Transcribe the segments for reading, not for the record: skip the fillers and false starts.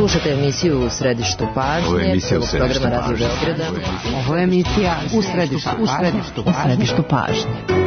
Slušate emisiju U središtu pažnje. Ovo je emisija U središtu programa Radio Beograda. Ovo je emisija U središtu pažnje.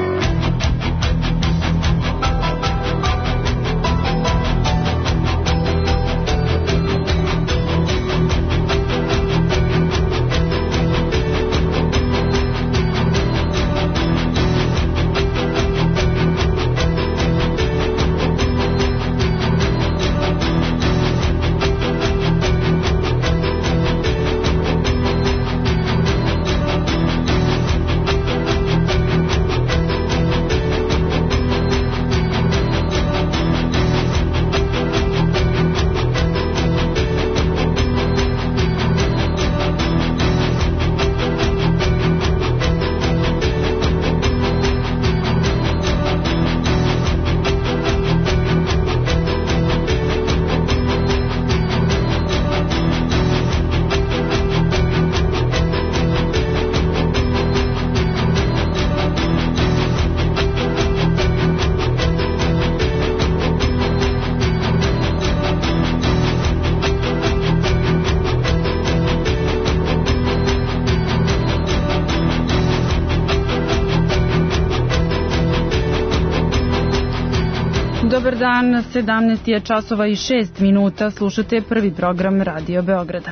Dobar dan, 17 je časova i 6 minuta, slušate prvi program Radio Beograda.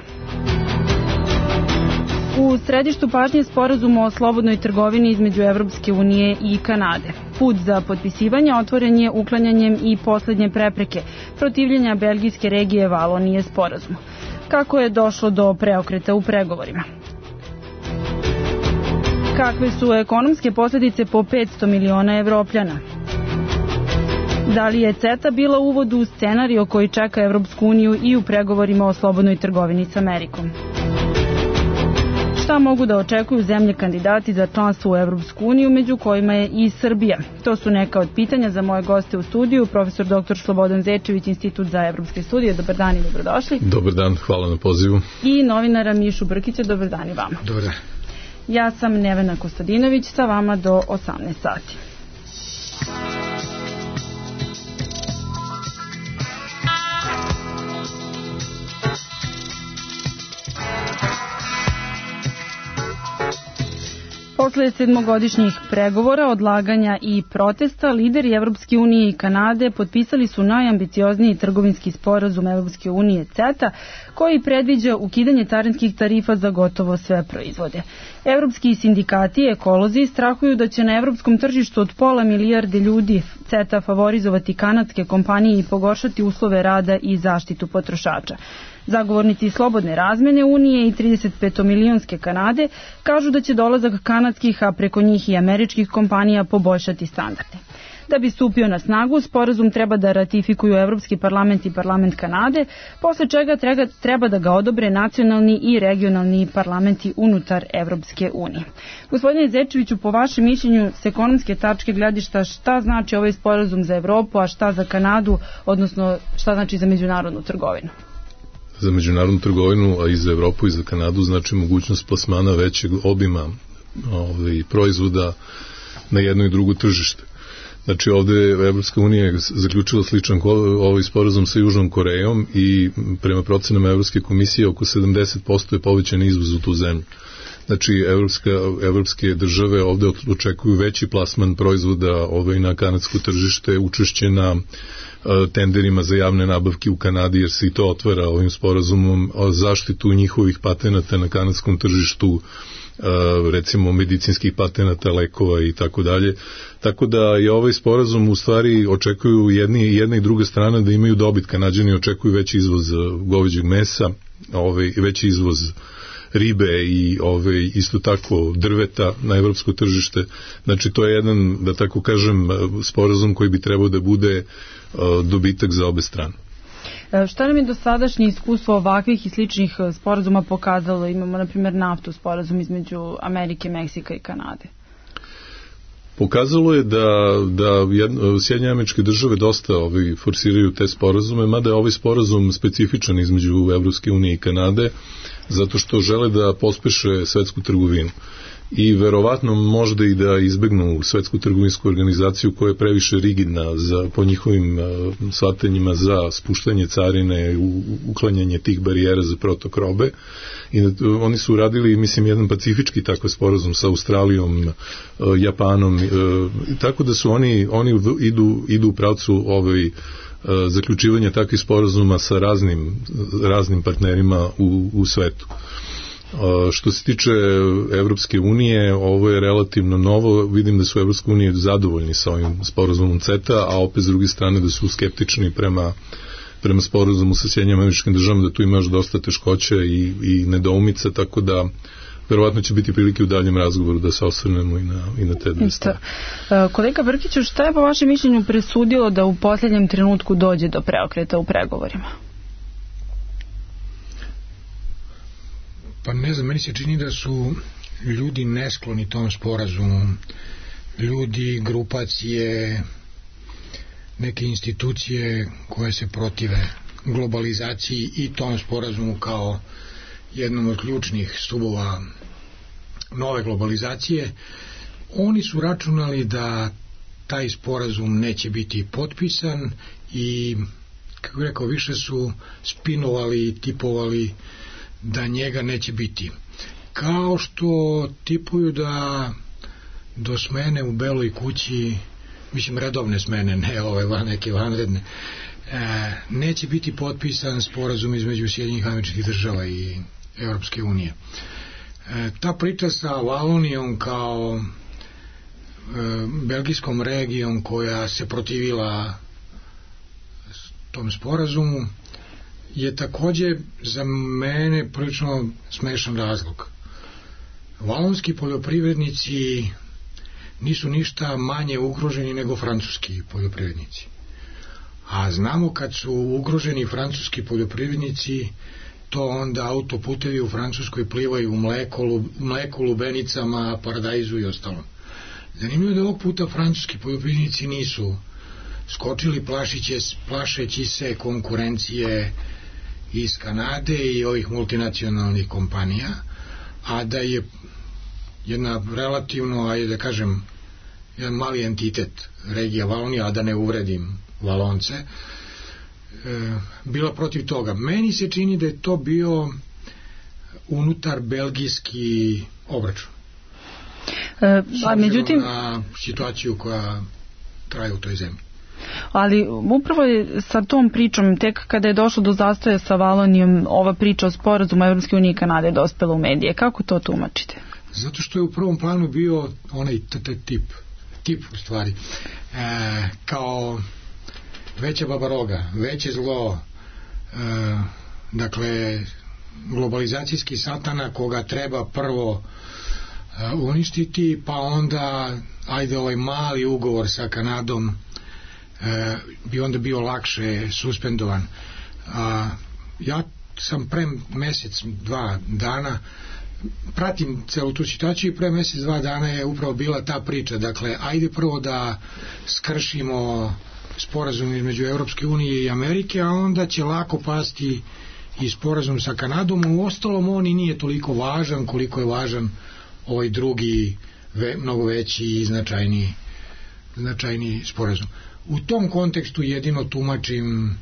U središtu pažnje sporazum o slobodnoj trgovini između Evropske unije i Kanade. Put za potpisivanje otvoren je uklanjanjem i poslednje prepreke protivljenja belgijske regije Valonije sporazumu. Kako je došlo do preokreta u pregovorima? Kakve su ekonomske posljedice po 500 miliona Evropljana? Da li je CETA bila uvod u scenario koji čeka Evropsku uniju i u pregovorima o slobodnoj trgovini s Amerikom? Šta mogu da očekuju zemlje kandidati za članstvo u Evropsku uniju, među kojima je i Srbija? To su neka od pitanja za moje goste u studiju, profesor dr. Slobodan Zečević, Institut za evropske studije. Dobar dan i dobrodošli. Dobar dan, hvala na pozivu. I novinara Mišu Brkića, dobar dan i vama. Dobar dan. Ja sam Nevena Kostadinović, sa vama do 18 sati. Posle sedmogodišnjih pregovora, odlaganja i protesta, lideri Evropske unije i Kanade potpisali su najambiciozniji trgovinski sporazum Evropske unije CETA, koji predviđa ukidanje carinskih tarifa za gotovo sve proizvode. Evropski sindikati i ekolozi strahuju da će na evropskom tržištu od 500 milijarde ljudi CETA favorizovati kanadske kompanije i pogoršati uslove rada i zaštitu potrošača. Zagovornici slobodne razmene Unije i 35-milionske Kanade kažu da će dolazak kanadskih, a preko njih i američkih kompanija poboljšati standarde. Da bi stupio na snagu, sporazum treba da ratifikuju Evropski parlament i parlament Kanade, posle čega treba da ga odobre nacionalni i regionalni parlamenti unutar Evropske unije. Gospodine Zečeviću, po vašem mišljenju, s ekonomske tačke gledišta, šta znači ovaj sporazum za Evropu, a šta za Kanadu, odnosno šta znači za međunarodnu trgovinu? Za međunarodnu trgovinu, a i za Evropu i za Kanadu, znači mogućnost plasmana većeg obima proizvoda na jedno i drugo tržište. Znači ovde Evropska unija je zaključila sličan ovaj sporazum sa Južnom Korejom i prema procenama Evropske komisije oko 70% je povećan izvoz u tu zemlju. Znači evropske države ovde očekuju veći plasman proizvoda na kanadsko tržište, učešće na tenderima za javne nabavke u Kanadi, jer se i to otvara ovim sporazumom, zaštitu njihovih patenata na kanadskom tržištu, recimo medicinskih patenata, lekova i tako dalje. Tako da je ovaj sporazum u stvari očekuju jedna i druga strana da imaju dobit. Kanađani očekuju veći izvoz goveđeg mesa, veći izvoz ribe i isto tako drveta na evropsko tržište. Znači to je jedan, da tako kažem, sporazum koji bi trebao da bude dobitak za obe strane. Šta nam je dosadašnje iskustvo ovakvih i sličnih sporazuma pokazalo? Imamo, na primjer, naftu, sporazum između Amerike, Meksika i Kanade. Pokazalo je da Sjedinjene Američke Države dosta forsiraju te sporazume, mada je ovaj sporazum specifičan između Evropske unije i Kanade, zato što žele da pospeše svetsku trgovinu. i verovatno možda i da izbegnu Svetsku trgovinsku organizaciju koja je previše rigidna po njihovim shvatanjima za spuštanje carine, uklanjanje tih barijera za protok robe. I oni su uradili, mislim, jedan pacifički takav sporazum sa Australijom, Japanom, tako da su oni idu u pravcu zaključivanja takvih sporazuma sa raznim partnerima u svetu. Što se tiče Evropske unije, ovo je relativno novo, vidim da su Evropske unije zadovoljni sa ovim sporazumom CETA, a opet s druge strane da su skeptični prema sporazumu sa Sjedinjenim Američkim Državama, da tu ima još dosta teškoća i nedoumica, tako da verovatno će biti prilike u daljem razgovoru da se osvrnemo i na te dve stvari. Kolega Brkiću, šta je po vašem mišljenju presudilo da u posljednjem trenutku dođe do preokreta u pregovorima? Pa ne znam, meni se čini da su ljudi neskloni tom sporazumu. Ljudi, grupacije, neke institucije koje se protive globalizaciji i tom sporazumu kao jednom od ključnih stubova nove globalizacije, oni su računali da taj sporazum neće biti potpisan i, kako bih rekao, više su spinovali i tipovali da njega neće biti. Kao što tipuju da do smene u Beloj kući, mislim redovne smene, ne neke vanredne, neće biti potpisan sporazum između Sjedinjenih Američkih Država i Europske unije. Ta priča sa Valonijom kao belgijskom regijom koja se protivila tom sporazumu je takođe za mene prilično smešan razlog. Valonski poljoprivrednici nisu ništa manje ugroženi nego francuski poljoprivrednici. A znamo kad su ugroženi francuski poljoprivrednici, to onda autoputevi u Francuskoj plivaju u mleku, lubenicama, paradajzu i ostalom. Zanimljivo da ovog puta francuski poljoprivrednici nisu skočili plašeći se konkurencije iz Kanade i ovih multinacionalnih kompanija, a da je jedna relativno, ajde da kažem, jedan mali entitet, regija Valonija, a da ne uvredim Valonce, bila protiv toga. Meni se čini da je to bio unutar belgijski obračun. Međutim, na situaciju koja traje u toj zemlji. Ali upravo je sa tom pričom, tek kada je došlo do zastoja sa Valonijom, ova priča o sporazumu Evropske unije i Kanade dospela u medije. Kako to tumačite? Zato što je u prvom planu bio onaj tip u stvari, kao veća baba roga, veće zlo, dakle globalizacijski satana koga treba prvo uništiti, pa onda ajde ovaj mali ugovor sa Kanadom bi onda bio lakše suspendovan. Ja sam pre mesec, 2 dana pratim celu tu situaciju i pre mesec, 2 dana je upravo bila ta priča. Dakle, ajde prvo da skršimo sporazum između Evropske unije i Amerike, a onda će lako pasti i sporazum sa Kanadom. U ostalom on i nije toliko važan koliko je važan ovaj drugi mnogo veći i značajniji sporazum. U tom kontekstu jedino tumačim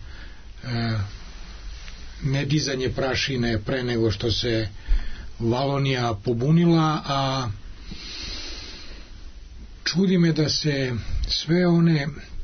nedizanje prašine pre nego što se Valonija pobunila, a čudi me da se sve one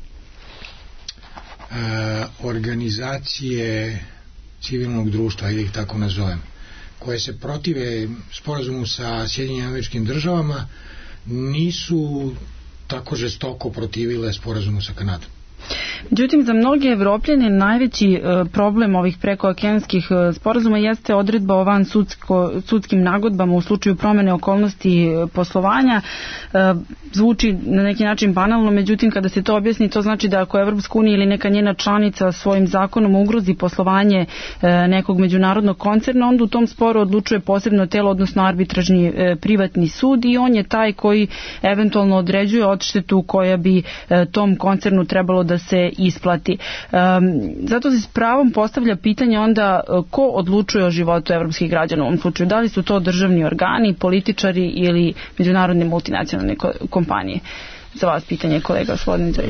organizacije civilnog društva, ili ih tako nazovem, koje se protive sporazumu sa Sjedinjenim Američkim Državama, nisu tako žestoko protivile sporazumu sa Kanadom. Međutim, za mnoge Evropljane najveći problem ovih prekookeanskih sporazuma jeste odredba o vansudskim nagodbama u slučaju promene okolnosti poslovanja. Zvuči na neki način banalno, međutim kada se to objasni, to znači da ako Evropska unija ili neka njena članica svojim zakonom ugrozi poslovanje nekog međunarodnog koncerna, onda u tom sporu odlučuje posebno telo, odnosno arbitražni privatni sud, i on je taj koji eventualno određuje odštetu koja bi tom koncernu trebalo da se isplati. Zato se s pravom postavlja pitanje onda ko odlučuje o životu evropskih građana u ovom slučaju. Da li su to državni organi, političari ili međunarodne multinacionalne kompanije? Za vas pitanje, kolega Slobodan Đurić.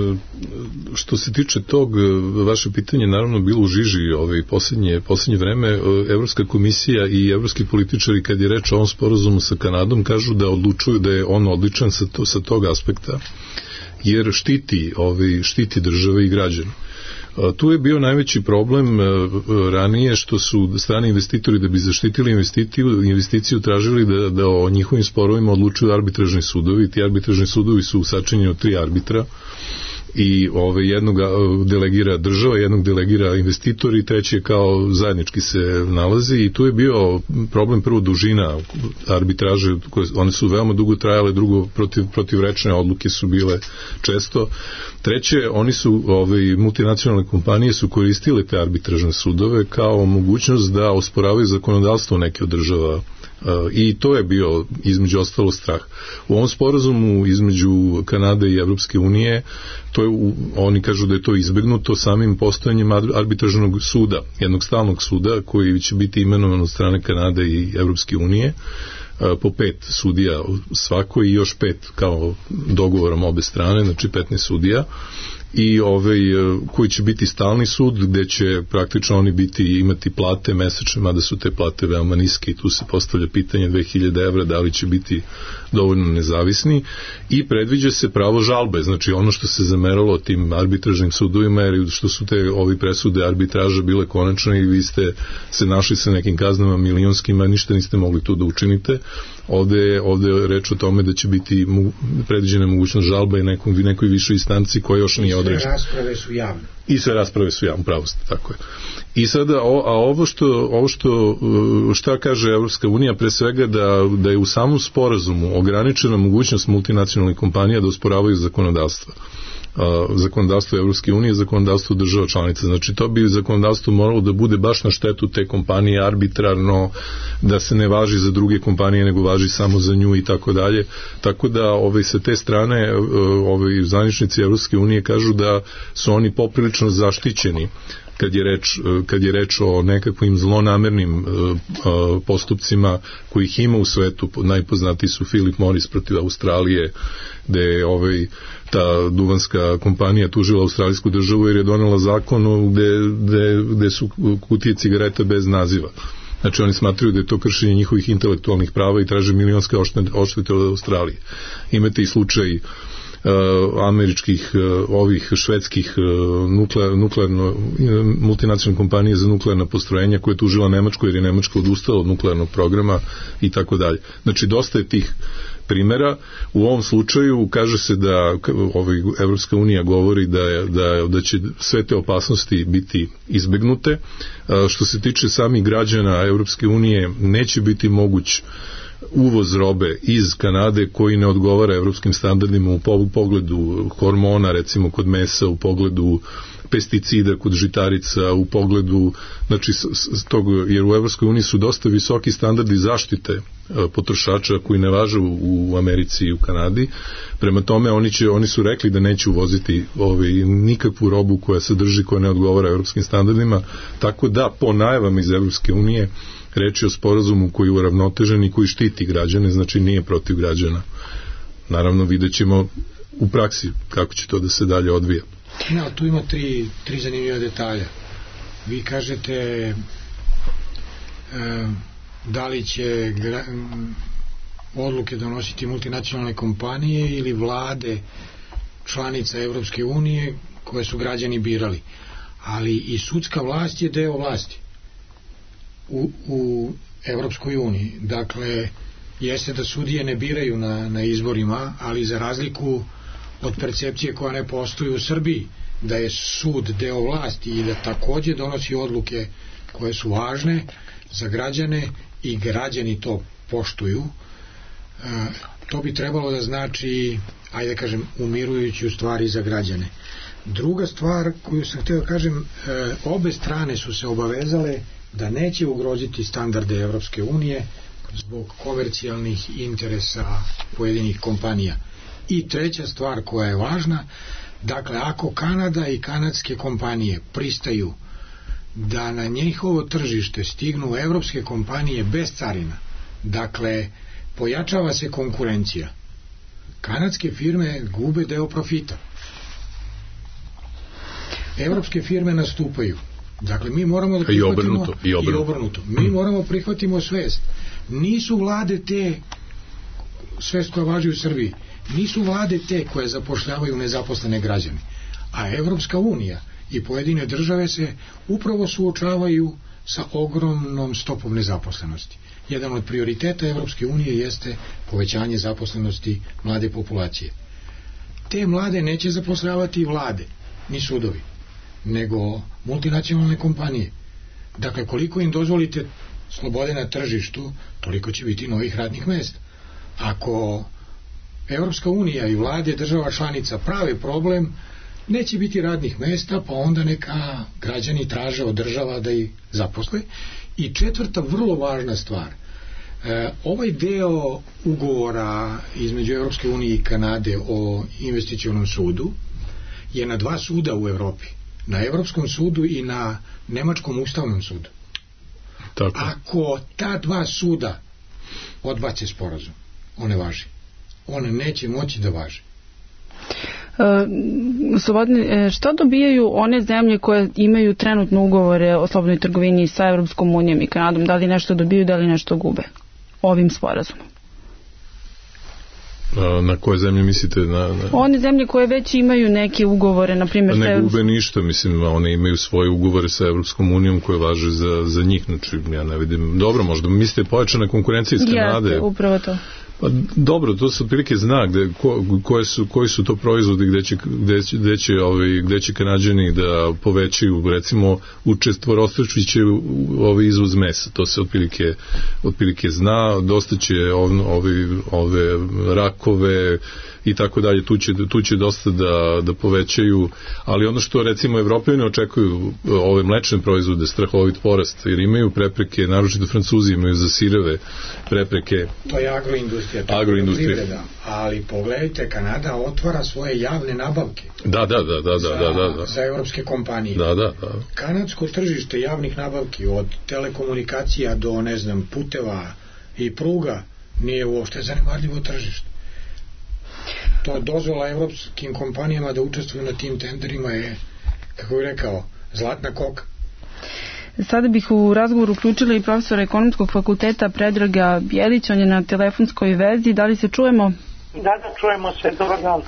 Što se tiče tog, vaše pitanje naravno bilo u žiži posljednje vreme. Evropska komisija i evropski političari, kad je reč o ovom sporazumu sa Kanadom, kažu da odlučuju da je on odličan sa tog aspekta, jer štiti države i građane. Tu je bio najveći problem ranije što su strani investitori da bi zaštitili investiciju tražili da o njihovim sporovima odlučuju arbitražni sudovi. Ti arbitražni sudovi su sačinjeni od 3 arbitra i jednog delegira država, jednog delegira investitor i treći kao zajednički se nalazi i tu je bio problem prvo dužina arbitraže, one su veoma dugo trajale, drugo protivrečne odluke su bile često. Treće, oni su, multinacionalne kompanije su koristile te arbitražne sudove kao mogućnost da osporavaju zakonodavstvo neke od država i to je bio između ostalo strah. U ovom sporazumu između Kanade i Evropske unije oni kažu da je to izbegnuto samim postojanjem arbitražnog suda, jednog stalnog suda koji će biti imenovan od strane Kanade i Evropske unije po 5 sudija svako i još 5 kao dogovorom obe strane, znači 15 sudija i koji će biti stalni sud gde će praktično oni imati plate mesečne, mada su te plate veoma niske i tu se postavlja pitanje 2000 evra da li će biti dovoljno nezavisni i predviđa se pravo žalbe, znači ono što se zameralo tim arbitražnim sudovima jer što su ovi presude arbitraža bile konačne i vi ste se našli sa nekim kaznama milionskima, ništa niste mogli tu da učinite. Ovde je reč o tome da će biti predviđena mogućnost žalba i nekoj višoj instanci koja još nije određena. Sve rasprave su javne. I sve rasprave su javne, pravo ste, tako je. I sada, šta kaže Evropska unija, pre svega da je u samom sporazumu ograničena mogućnost multinacionalnih kompanija da osporavaju zakonodavstvo Evropske unije, zakonodavstvo država članica. Znači, to bi zakonodavstvo moralo da bude baš na štetu te kompanije, arbitrarno, da se ne važi za druge kompanije, nego važi samo za nju i tako dalje. Tako da, sa te strane, zvaničnici Evropske unije kažu da su oni poprilično zaštićeni kad je reč o nekakvim zlonamernim postupcima kojih ima u svetu. Najpoznatiji su Philip Morris protiv Australije, gde je ta duvanska kompanija tužila australijsku državu jer je donela zakon gde su kutije cigareta bez naziva. Znači oni smatraju da je to kršenje njihovih intelektualnih prava i traže milionske odštete od Australije. Imate i slučaj američkih, švedskih multinacionalne kompanije za nuklearna postrojenja koje je tužila Nemačku jer je Nemačka odustala od nuklearnog programa i tako dalje. Znači dosta je tih primjera. U ovom slučaju kaže se da Evropska unija govori da će sve te opasnosti biti izbegnute. Što se tiče samih građana Evropske unije, neće biti moguć uvoz robe iz Kanade koji ne odgovara evropskim standardima u pogledu hormona, recimo kod mesa, u pogledu pesticida kod žitarica, u pogledu, znači, jer u Evropskoj uniji su dosta visoki standardi zaštite potrošača koji ne važe u Americi i u Kanadi. Prema tome oni su rekli da neće uvoziti nikakvu robu koja ne odgovara evropskim standardima, tako da po najavama iz Evropske unije reč je o sporazumu koji je uravnotežen i koji štiti građane, znači nije protiv građana. Naravno, vidjet ćemo u praksi kako će to da se dalje odvija. No, tu ima tri zanimljiva detalja. Vi kažete da li će odluke donositi multinacionalne kompanije ili vlade članica Evropske unije koje su građani birali. Ali i sudska vlast je deo vlasti u Evropskoj uniji. Dakle, jeste da sudije ne biraju na izborima, ali za razliku od percepcije koja ne postoji u Srbiji, da je sud deo vlasti i da takođe donosi odluke koje su važne za građane i građani to poštuju, to bi trebalo da znači, ajde da kažem, umirujući u stvari za građane. Druga stvar koju sam htio da kažem, obe strane su se obavezale da neće ugroziti standarde Evropske unije zbog komercijalnih interesa pojedinih kompanija. I treća stvar koja je važna, Dakle, ako Kanada i kanadske kompanije pristaju da na njihovo tržište stignu evropske kompanije bez carina, dakle, pojačava se konkurencija, kanadske firme gube deo profita. Evropske firme nastupaju. Dakle, mi moramo da prihvatimo i obrnuto. Mi moramo prihvatimo svest. Nisu vlade te, svest koja važi u Srbiji, nisu vlade te koje zapošljavaju nezaposlene građane, a Evropska unija i pojedine države se upravo suočavaju sa ogromnom stopom nezaposlenosti. Jedan od prioriteta Evropske unije jeste povećanje zaposlenosti mlade populacije. Te mlade neće zapošljavati vlade, ni sudovi, nego multinacionalne kompanije. Dakle, koliko im dozvolite slobode na tržištu, toliko će biti novih radnih mesta. Ako Evropska unija i vlade država članica prave problem, neće biti radnih mesta, pa onda neka građani traže od država da ih zaposle. I četvrta vrlo važna stvar, ovaj deo ugovora između Evropske unije i Kanade o investicionom sudu je na 2 suda u Evropi, na Evropskom sudu i na Nemačkom ustavnom sudu. Tako. Ako ta 2 suda odbace sporazum, on ne važi. On neće moći da važi. Slobodne, što dobijaju one zemlje koje imaju trenutno ugovore o slobodnoj trgovini sa Evropskom unijom i Kanadom? Da li nešto dobiju, da li nešto gube ovim sporazumom? Na koje zemlje mislite? One zemlje koje već imaju neke ugovore, na primjer... Ne gube ništa, mislim, one imaju svoje ugovore sa Evropskom unijom koje važe za njih, znači ja ne vidim... Dobro, možda mislite pojačana konkurencija iz Kanade. Jeste, upravo to. Pa dobro, to se otprilike zna koji su to proizvodi gde će Kanađani da povećaju, recimo učestvorostručiće izvoz mesa, to se otprilike zna, dosta će ove rakove i tako dalje, tu će dosta da povećaju, ali ono što recimo Evropljani očekuju, ove mlečne proizvode, strahovit porast, jer imaju prepreke, naročito Francuzi imaju za sireve prepreke. To je agroindustrija. Ali pogledajte, Kanada otvara svoje javne nabavke. Da. Za evropske kompanije. Da. Kanadsko tržište javnih nabavki, od telekomunikacija do, ne znam, puteva i pruga, nije uopšte zanemarljivo tržište. To dozvola evropskim kompanijama da učestvuju na tim tenderima je, kako bih rekao, zlatna koka. Sada bih u razgovoru uključila i profesora ekonomskog fakulteta Predraga Bjelića, on je na telefonskoj vezi. Da li se čujemo? Da, čujemo se, dobar dan.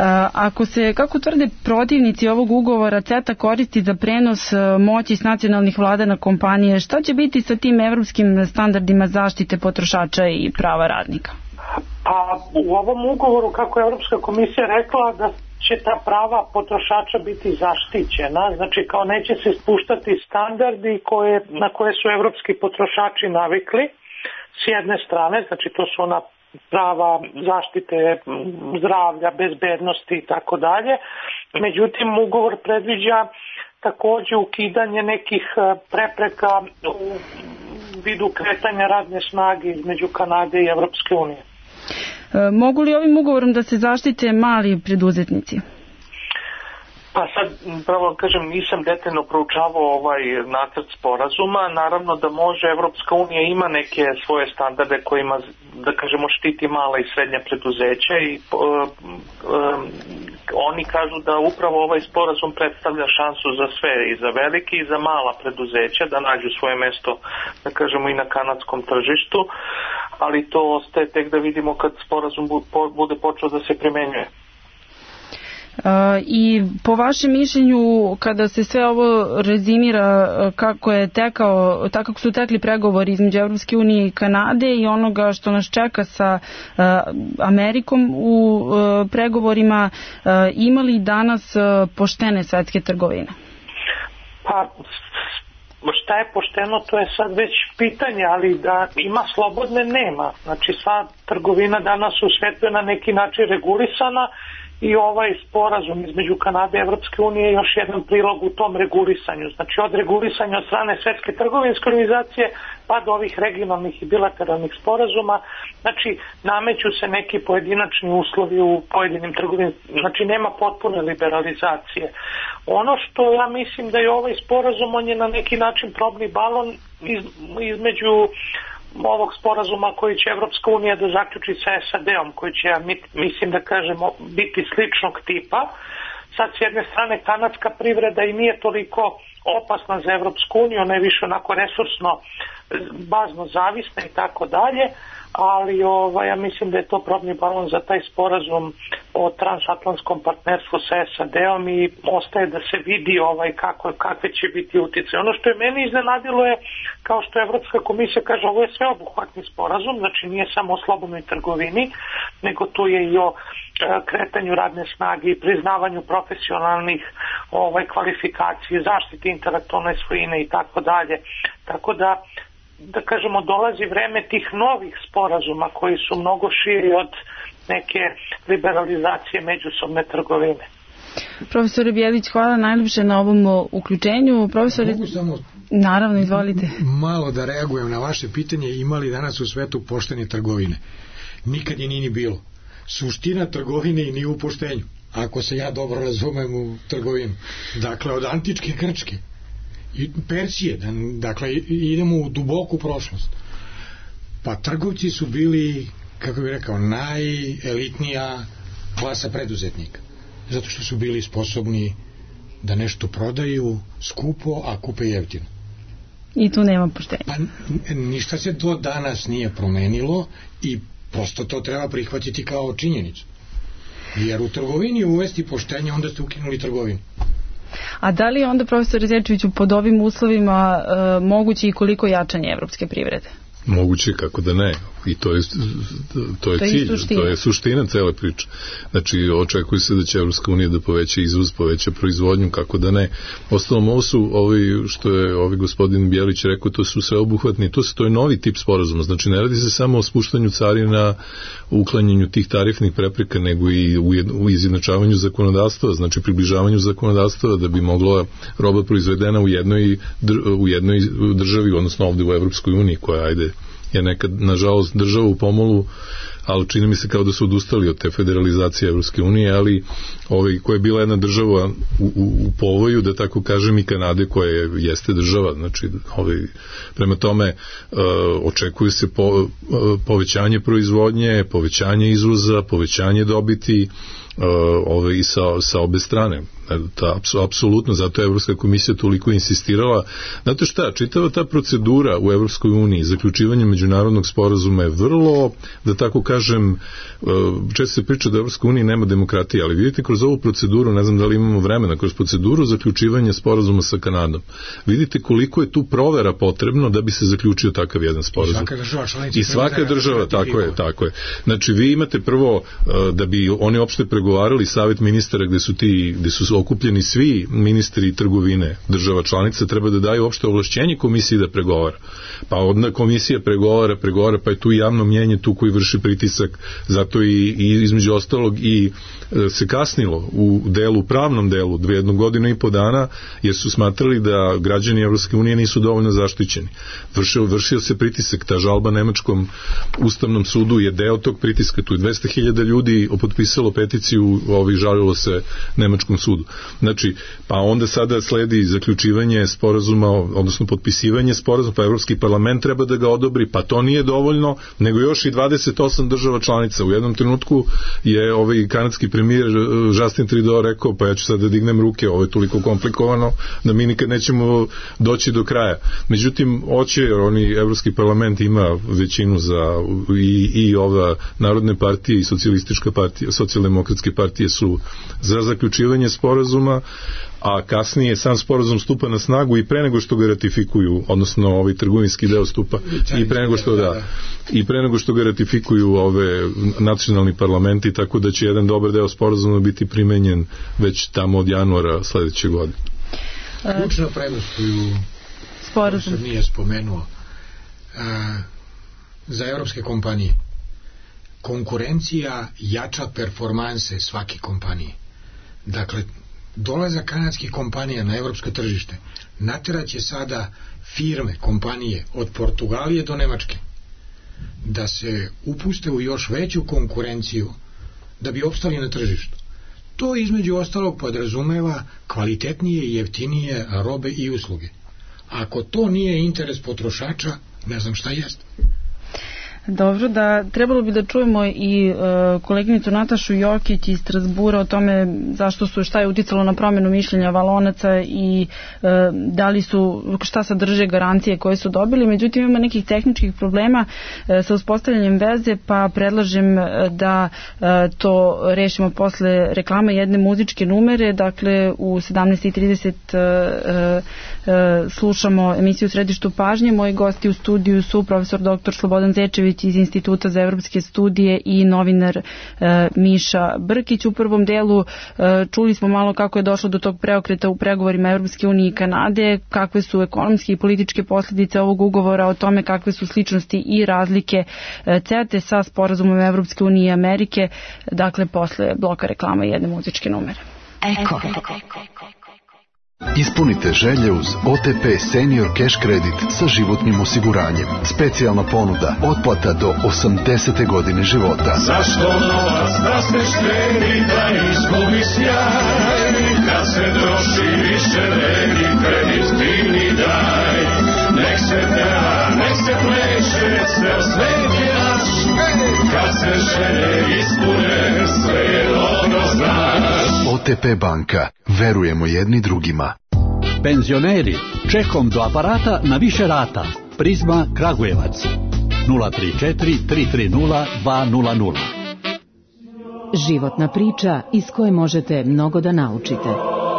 Kako tvrde protivnici ovog ugovora, CETA koristi za prenos moći s nacionalnih vlada na kompanije, šta će biti sa tim evropskim standardima zaštite potrošača i prava radnika? Pa u ovom ugovoru, kako je Evropska komisija rekla, da će ta prava potrošača biti zaštićena, znači kao neće se spuštati standardi na koje su evropski potrošači navikli, s jedne strane, znači to su ona prava zaštite zdravlja, bezbednosti i tako dalje. Međutim, ugovor predviđa takođe ukidanje nekih prepreka u vidu kretanja radne snage između Kanade i Evropske unije. Mogu li ovim ugovorom da se zaštite mali preduzetnici? Pa sad, pravo kažem, nisam detaljno proučavao ovaj nacrt sporazuma. Naravno da može, Evropska unija ima neke svoje standarde kojima, da kažemo, štiti mala i srednja preduzeća i oni kažu da upravo ovaj sporazum predstavlja šansu za sve, i za velike i za mala preduzeća, da nađu svoje mesto, da kažemo, i na kanadskom tržištu, ali to ostaje tek da vidimo kad sporazum bude počeo da se primenjuje. I po vašem mišljenju, kada se sve ovo rezimira kako su tekli pregovori između Evropske unije i Kanade i onoga što nas čeka sa Amerikom u pregovorima, imali danas poštene svetske trgovine? Pa šta je pošteno, to je sad već pitanje, ali da ima slobodne nema. Znači sva trgovina danas u svetu je na neki način regulisana i ovaj sporazum između Kanade i Evropske unije je još jedan prilog u tom regulisanju. Znači od regulisanja od strane Svetske trgovinske organizacije pa do ovih regionalnih i bilateralnih sporazuma, znači nameću se neki pojedinačni uslovi u pojedinim trgovinskim, znači nema potpune liberalizacije. Ono što ja mislim da je ovaj sporazum, on je na neki način probni balon između ovog sporazuma koji će Evropska unija da zaključi sa SAD-om, koji će, mislim da kažemo, biti sličnog tipa. Sad s jedne strane kanadska privreda i nije toliko opasna za Evropsku uniju, ona je više onako resursno, bazno zavisna i tako dalje, ali ja mislim da je to probni balon za taj sporazum o transatlantskom partnerstvu sa SAD-om i ostaje da se vidi kakve će biti utice. Ono što je meni iznenadilo je, kao što Evropska komisija kaže, ovo je sveobuhvatni sporazum, znači nije samo o slobodnoj trgovini, nego tu je i o kretanju radne snage i priznavanju profesionalnih kvalifikacija, zaštiti intelektualne svojine i tako dalje. Tako da kažemo, dolazi vreme tih novih sporazuma koji su mnogo širi od neke liberalizacije međusobne trgovine. Profesore Bjelić, hvala najljepše na ovom uključenju. Profesore... Mogu samo... Naravno, izvolite. Malo da reagujem na vaše pitanje, imali danas u svetu poštene trgovine? Nikad je ni bilo. Suština trgovine i nije u poštenju, ako se ja dobro razumem u trgovinu. Dakle, od antičke Grčke i Persije, dakle idemo u duboku prošlost. Pa trgovci su bili, kako bih rekao, najelitnija klasa preduzetnika, zato što su bili sposobni da nešto prodaju skupo, a kupe jeftino. I tu nema poštenja. Pa ništa se do danas nije promenilo i prosto to treba prihvatiti kao činjenicu. Jer u trgovini uvesti poštenje, onda ste ukinuli trgovinu. A da li je onda, profesor Zečeviću, pod ovim uslovima moguće i koliko jačanje evropske privrede? Moguće, kako da ne. I to je cilj, to je suština cele priče. Znači, očekuje se da će Evropska unija da poveća izvoz, poveća proizvodnju, kako da ne. Ostalom, ovo su, što je gospodin Bjelić rekao, to su sveobuhvatni, to je novi tip sporazuma. Znači, ne radi se samo o spuštanju carina, uklanjanju tih tarifnih prepreka, nego i u izjednačavanju zakonodavstva, znači približavanju zakonodavstva da bi mogla roba proizvedena u jednoj državi, odnosno ovde u Evropskoj uniji, koja je nekad, nažalost, država u pomolu, ali čini mi se kao da su odustali od te federalizacije Evropske unije, ali koja je bila jedna država u povoju, da tako kažem, i Kanade koja jeste država, znači prema tome očekuje se povećanje proizvodnje, povećanje izvoza, povećanje dobiti i sa obe strane. Apsolutno, zato je Evropska komisija toliko insistirala. Znate šta, čitava ta procedura u Evropskoj uniji, zaključivanje međunarodnog sporazuma je vrlo, da tako kažem, često se priča da Evropska unija nema demokratije, ali vidite kroz ovu proceduru, ne znam da li imamo vremena, kroz proceduru zaključivanja sporazuma sa Kanadom, vidite koliko je tu provera potrebno da bi se zaključio takav jedan sporazum. I svaka država, tako je. Znači, vi imate prvo, da bi oni opšte pregovarali, Savet ministara gde su okupljeni svi ministri trgovine država članica, treba da daju opšte ovlašćenje komisiji da pregovara. Pa onda komisija pregovara, pa je tu javno mnjenje tu koji vrši pritisak, zato i između ostalog i se kasnilo u pravnom delu 1 godinu i po dana, jer su smatrali da građani Evropske unije nisu dovoljno zaštićeni. Vršio se pritisak, ta žalba Nemačkom ustavnom sudu je deo tog pritiska, tu je 200.000 ljudi potpisalo peticiju, žalilo se Nemačkom sudu. Znači, pa onda sada sledi zaključivanje sporazuma, odnosno potpisivanje sporazuma, pa Evropski parlament treba da ga odobri, pa to nije dovoljno, nego još i 28 država članica. U jednom trenutku je kanadski premijer Justin Trudeau rekao, pa ja ću sad da dignem ruke, ovo je toliko komplikovano da mi nikad nećemo doći do kraja. Međutim, jer Evropski parlament ima većinu i ova Narodne partije i Socijalistička partija, Socijaldemokratske partije su za zaključivanje sporazuma, a kasnije sam sporazum stupa na snagu i pre nego što ga ratifikuju, odnosno trgovinski deo stupa i pre nego što ga ratifikuju nacionalni parlamenti, tako da će jedan dobar deo sporazuma biti primenjen već tamo od januara sledeće godine. Ključna prednost koju sporazum nije spomenuo za evropske kompanije, konkurencija jača performanse svake kompanije. Dakle, dolazak kanadskih kompanija na evropsko tržište nateraće sada firme, kompanije od Portugalije do Nemačke da se upuste u još veću konkurenciju da bi opstali na tržištu. To između ostalog podrazumeva kvalitetnije i jeftinije robe i usluge. Ako to nije interes potrošača, ne znam šta jeste. Dobro, da trebalo bi da čujemo i koleginicu Natašu Jokić iz Strasbura o tome šta je uticalo na promjenu mišljenja Valonaca i da li su, šta sadrže garancije koje su dobili. Međutim, ima nekih tehničkih problema sa uspostavljanjem veze, pa predlažem da to rešimo posle reklama jedne muzičke numere. Dakle, u 17:30 slušamo emisiju u Središtu pažnje. Moji gosti u studiju su profesor dr. Slobodan Zečević iz Instituta za evropske studije i novinar Miša Brkić. U prvom delu čuli smo malo kako je došlo do tog preokreta u pregovorima Evropske unije i Kanade, kakve su ekonomske i političke posljedice ovog ugovora, o tome kakve su sličnosti i razlike CETA sa sporazumom Evropske unije i Amerike, dakle posle bloka reklama i jedne muzičke numere. Eko. Ispunite želje uz OTP Senior Cash Credit sa životnim osiguranjem. Specijalna ponuda, otplata do 80. godine života. Zašto novac da se štedi, da izgubi sjaj? Kad se troši više vredi, kredit divni daj. Nek se peva, nek se pleše, ceo svet je naš. Kad se želje ispune, sve je dobro znaš. OTP banka. Verujemo jedni drugima. Penzioneri, čekom do aparata na više rata. Prizma Kragujevac. 034 330 200. Životna priča iz koje možete mnogo da naučite.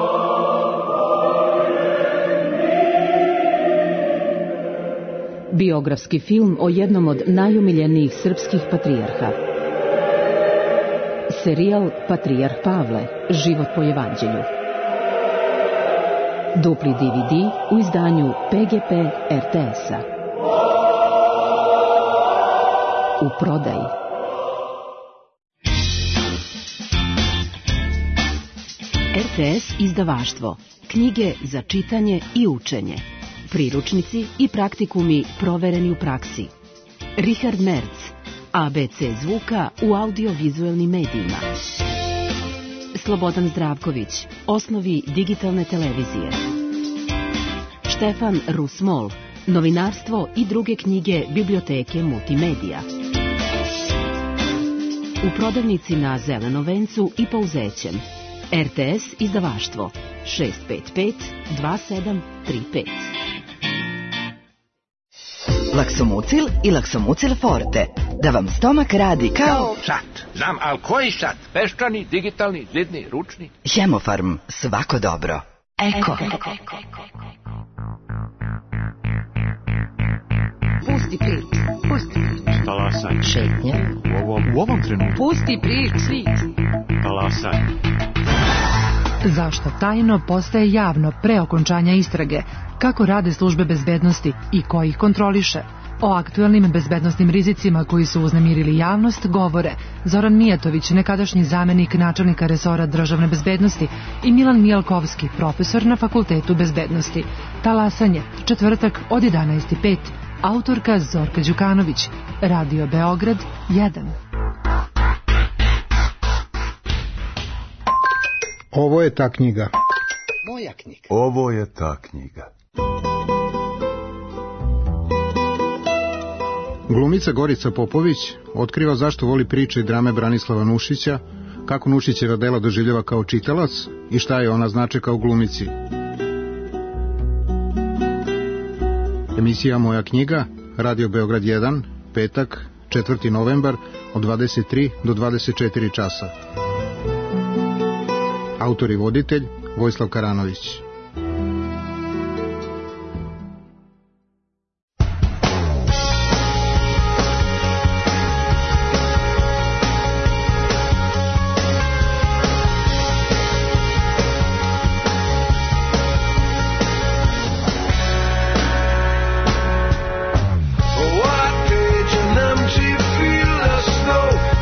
Biografski film o jednom od najumiljenijih srpskih patrijarha. Serijal Patrijarh Pavle, život po evanđelju. Dupli DVD u izdanju PGP RTS-a. U prodaji. RTS izdavaštvo. Knjige za čitanje i učenje. Priručnici i praktikumi provereni u praksi. Richard Merz. ABC zvuka u audiovizualnim medijima. Slobodan Zdravković, osnovi digitalne televizije. Štefan Rusmol, novinarstvo i druge knjige biblioteke Multimedija. U prodavnici na Zelenom vencu i Pouzećem. RTS izdavaštvo 655 2735. Laksomucil i Laksomucil Forte. Da vam stomak radi kao... Šat. Znam, ali koji šat? Peščani, digitalni, zidni, ručni? Hemofarm. Svako dobro. Eko. Pusti prič. Pusti prič. Talasaj. Šetnje. U ovom trenutku. Pusti prič. Talasaj. Zašto tajno postaje javno pre okončanja istrage? Kako rade službe bezbednosti i ko ih kontroliše? O aktuelnim bezbednosnim rizicima koji su uznemirili javnost govore Zoran Mijatović, nekadašnji zamenik načelnika resora državne bezbednosti, i Milan Mijalkovski, profesor na Fakultetu bezbednosti. Talasanje, četvrtak od 11:05. Autorka Zorka Đukanović. Radio Beograd 1. Ovo je ta knjiga. Moja knjiga. Ovo je ta knjiga. Glumica Gorica Popović otkriva zašto voli priče i drame Branislava Nušića, kako Nušićeva dela doživljava kao čitalac i šta je ona znače kao glumici. Emisija Moja knjiga, Radio Beograd 1, petak, 4. novembar od 23 do 24 časa. Autor i voditelj Vojislav Karanović. What did you numb to feel the snow?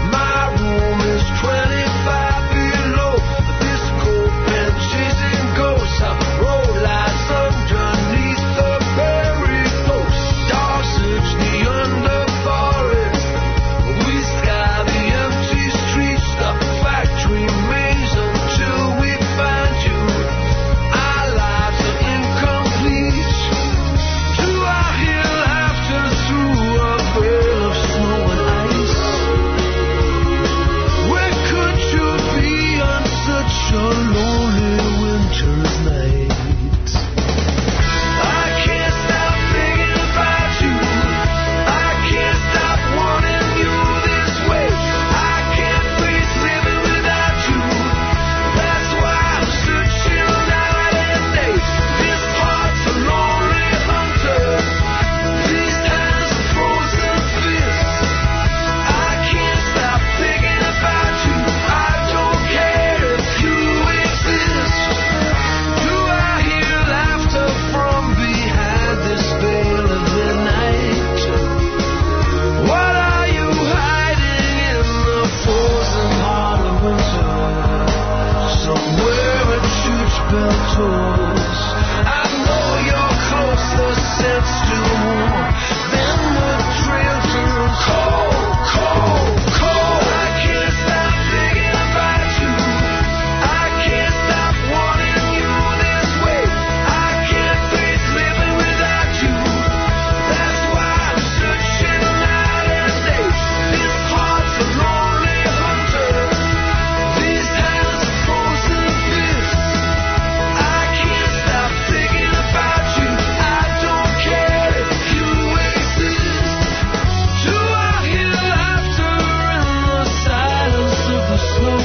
tools. I know you're closer since to then the trail turns cold, cold, cold. I can't stop thinking about you. I can't stop wanting you this way. I can't face living without you. That's why I'm searching night and day. This heart's a lonely hunter. These hands are frozen fists. I can't stop thinking about you. I don't care if you exist. Do I hear laughter in the silence of the snow?